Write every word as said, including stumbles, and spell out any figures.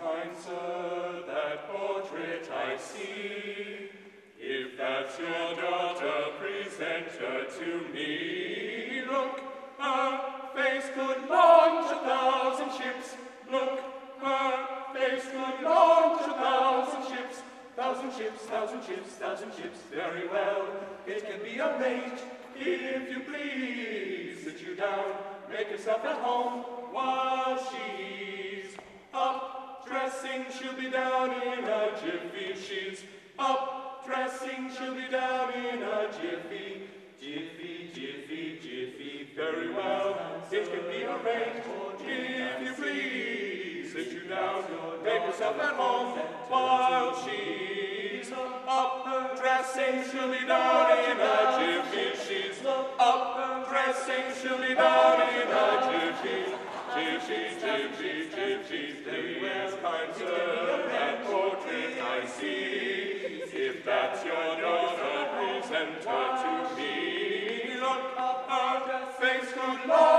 kind sir, that portrait I see. If that's your daughter, present her to me. Look, her face could launch a thousand ships. Look, her face could launch a thousand ships. Thousand ships, thousand ships, thousand ships. Very well, it can be arranged. If you please, sit you down, make yourself at home while she's up dressing. She'll be down in a jiffy. She's up dressing. She'll be down in a jiffy. Jiffy, jiffy, jiffy. Very well, it can be arranged. If you please, sit you down, make yourself at home while she's up dressing. She'll be down in a jiffy. She's up dressing. She'll be down in a jiffy. Jiffy, jiffy, jiffy. Please, kind sir, that portrait I see. If that's your daughter, present her to me. Look, her face could lie.